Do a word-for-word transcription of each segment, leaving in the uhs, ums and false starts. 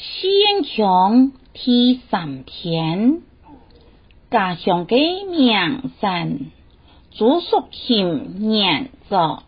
先强第三篇，家乡的名山，朱淑琴演奏。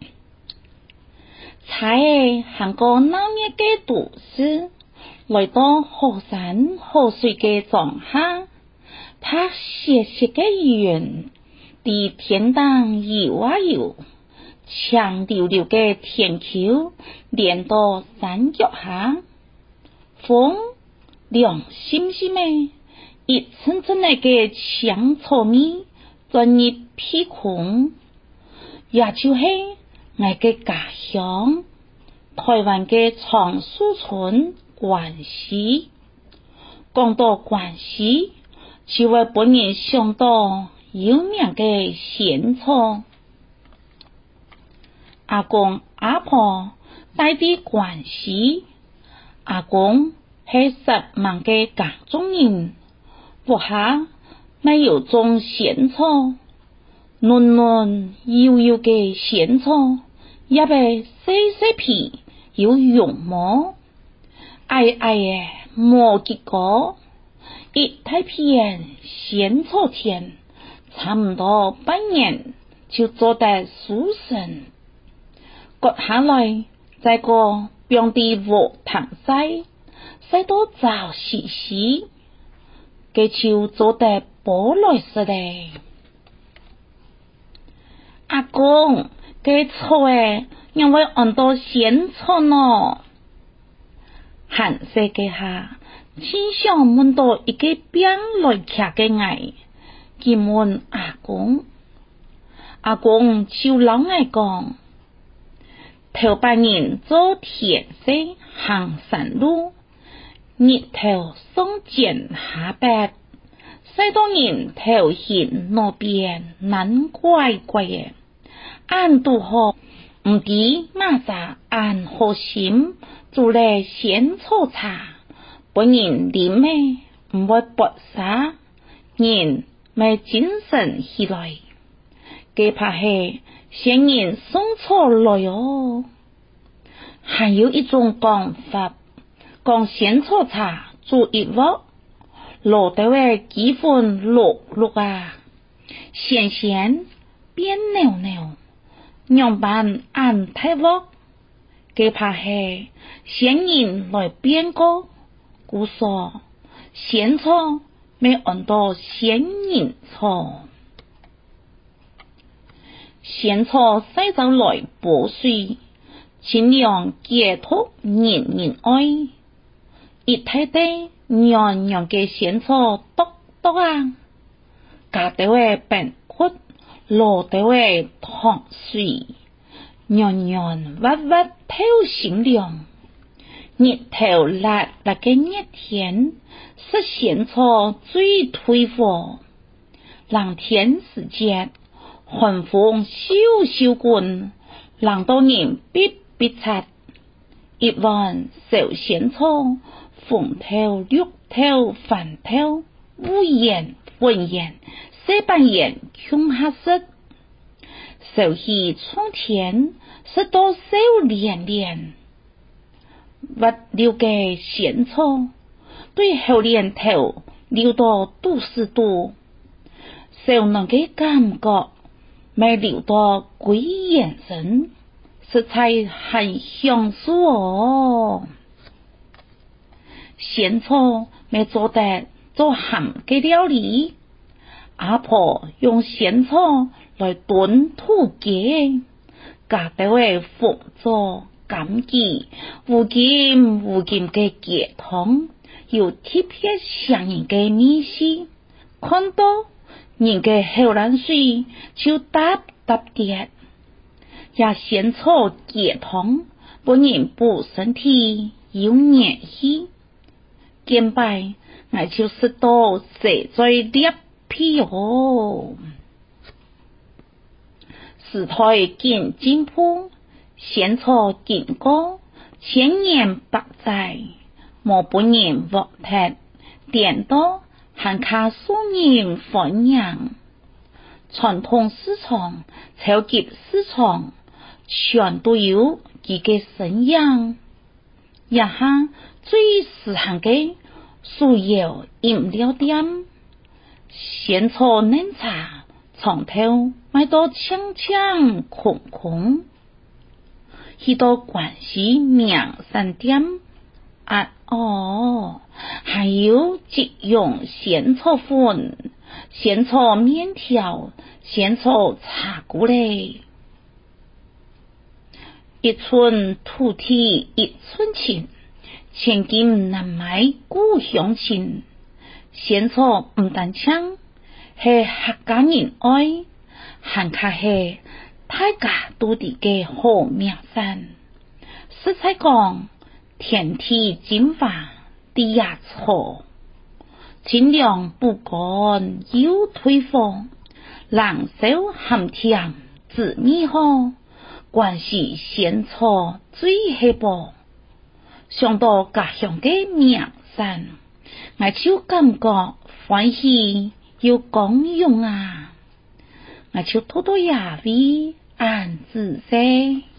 在韩国南面的都市，来到好山好水的庄下，他斜斜的云，在天上游啊游，长溜溜的天丘连到山脚下。风凉simsim的，一阵阵那个香草味钻入鼻孔，也就是我的家乡台湾的长树村关西。讲到关西，就会本人想到有名的仙草。阿公阿婆带的关西，阿公是十万个家中人，不下没有种仙草，嫩嫩幼幼的仙草，也被细细皮有绒毛，矮矮的毛结果，一大片仙草田，差不多半年就做得熟成。割下来，再个放在火塘晒，晒到早时时，这就做得菠萝似的。阿公，这草诶，因为按到仙草呢。寒色嘅下，只想问到一个边来徛嘅矮，佢问阿公，阿公就老爱讲。头半年做田色行山路，日头送剪下白，晒到人头显那边难怪怪嘅，俺都好唔知马啥俺好心做嚟仙草茶，本人啉咩唔会白沙，人咪精神起来。佢怕係先人送草來哦。还有一种讲法，讲仙草茶做一鑊，落到嘅幾分落落啊，咸咸變扭扭，樣板按太鑊，佢怕係先人來變過，故說仙草未按到先人草。仙草洗澡來補水，清涼解脫人人愛。一睇睇娘娘嘅仙草篤篤啊，加到嘅病骨，落到嘅糖水，娘娘滑滑透心涼。日頭辣辣嘅熱天，使仙草最退火。冷天時節，寒風蕭蕭滾，冷到人逼逼擦。一碗小仙草，紅透綠透粉透，烏顏混顏，西半顏瓊下色。手起沖天，食到手連連。滑溜嘅仙草，對後連頭溜到肚絲肚，手能嘅感覺，咪溜到鬼眼神，實在很享受哦。仙草咪做得做鹹嘅料理，阿婆用仙草來燉土雞，加到嘅鳳做甘雞，烏金烏金嘅雞湯，有特別香人嘅味絲，看到人嘅口冷水就答答跌。也仙草雞湯本人補身體有熱氣，見擺我就食到食在裂皮哦。時代見進步，仙草見過，千年百載，冇本人獲得，顛倒還卡數人歡迎。傳統市場、超級市場，全都有佢嘅身影。 也哈最时行嘅素有饮料店，鲜草嫩茶，从头卖到清清空空。许多关系名产店啊哦，还有即用鲜草粉、鲜草面条、鲜草茶菇嘞。一寸土地一寸情，千金难买故乡情。鲜草唔单枪，系客家人爱，还卡系大家都伫嘅好名山。实在讲，天地精华地也错，清凉不干又退火，冷手含甜滋味好。关系鲜草最稀薄，想到家乡嘅名山，我就感觉欢喜又光荣啊！我就多多也为安子噻。